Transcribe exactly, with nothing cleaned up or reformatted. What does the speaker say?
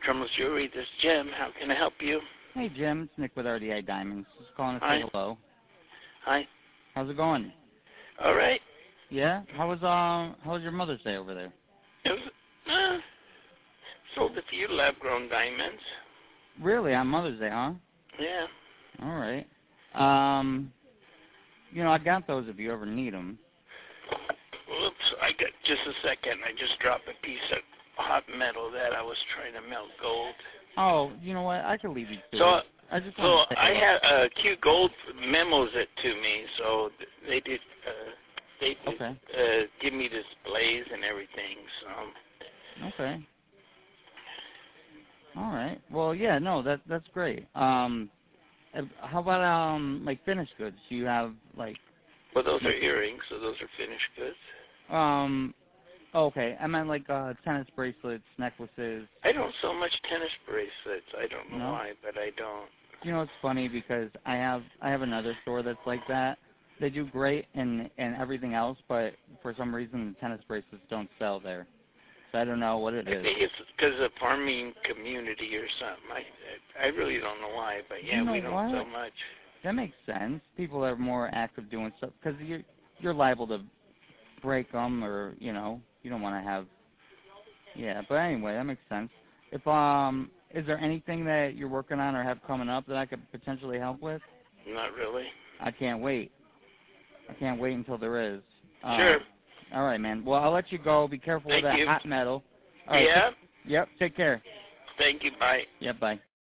Trumbull's Jewelry, this is Jim. How can I help you? Hey, Jim. It's Nick with R D I Diamonds. Just calling to Hi. say hello. Hi. How's it going? All right. Yeah? How was um how was your Mother's Day over there? It was, uh, sold a few lab-grown diamonds. Really? On Mother's Day, huh? Yeah. All right. Um, you know, I got those if you ever need them. Oops, I got just a second. I just dropped a piece of hot metal that I was trying to melt gold. Oh, you know what? I can leave you to So, it. I just so want to say I hello. had uh, Q Gold memos it to me, so they did uh, they did Okay. uh, give me displays and everything. So. Okay. All right. Well, yeah, no, that that's great. Um, uh, how about um like finished goods? Do you have like Well, those are earrings, so those are finished goods. um okay, I meant like uh tennis bracelets, necklaces. I don't so much tennis bracelets. I don't know No? why, but I don't. You know, it's funny because I have I have another store that's like that. They do great and and everything else, but for some reason the tennis bracelets don't sell there. So I don't know what it I is. think it's because of farming community or something. I I really don't know why, but yeah, You know we don't what? sell much. That makes sense. People are more active doing stuff because you're you're liable to break them, or you know, you don't want to have. Yeah, but anyway, that makes sense. If um, is there anything that you're working on or have coming up that I could potentially help with? Not really. I can't wait. I can't wait until there is. Uh, Sure. All right, man. Well, I'll let you go. Be careful Thank with that you. hot metal. All right. Yeah. Take, yep. Take care. Thank you. Bye. Yep. Bye.